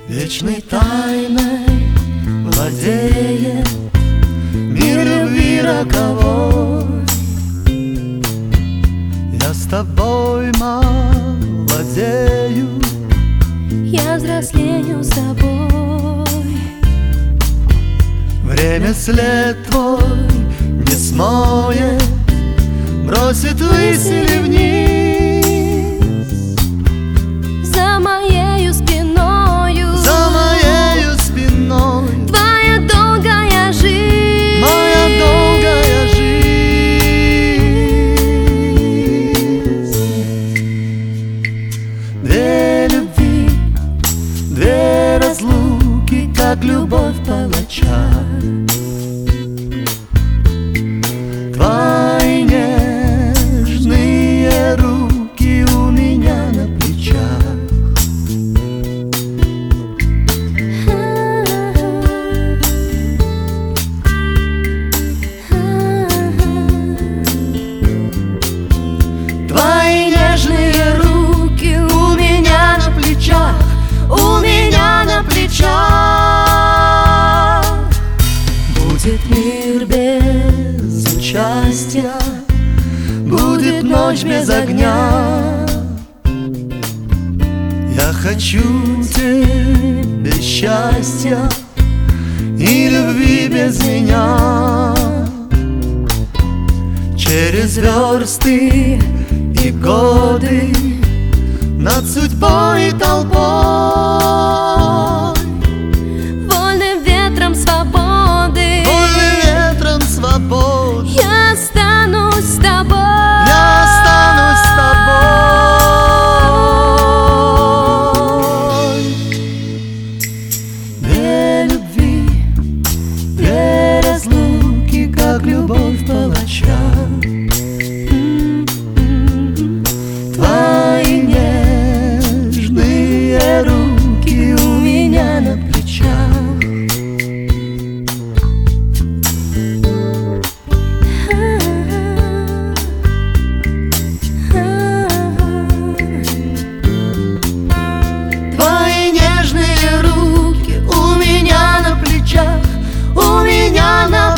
Вечной тайной владеет мир любви роковой. Я с тобой молодею, я взрослею с тобой. Время след твой не смоет, бросит ввысь или вниз. За моею спиною, За моею спиной твоя долгая жизнь, моя долгая жизнь. Две любви, две разлуки, как любовь палача. Твои нежные руки у меня на плечах. Твои нежные руки у меня на плечах, у меня на плечах. Будет мир без участия, будет ночь без огня. Я хочу тебе счастья и любви без меня. Через версты и годы над судьбой и толпой, вольным ветром свободы, вольным ветром свободы, я останусь с тобой. я останусь с тобой. Две любви, две разлуки, как любовь палача. Твои нежные руки у меня на плечах. Твои нежные руки у меня на плечах, у меня на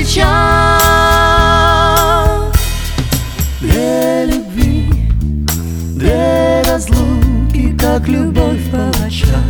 плечах. Две любви, две разлуки, как любовь палача.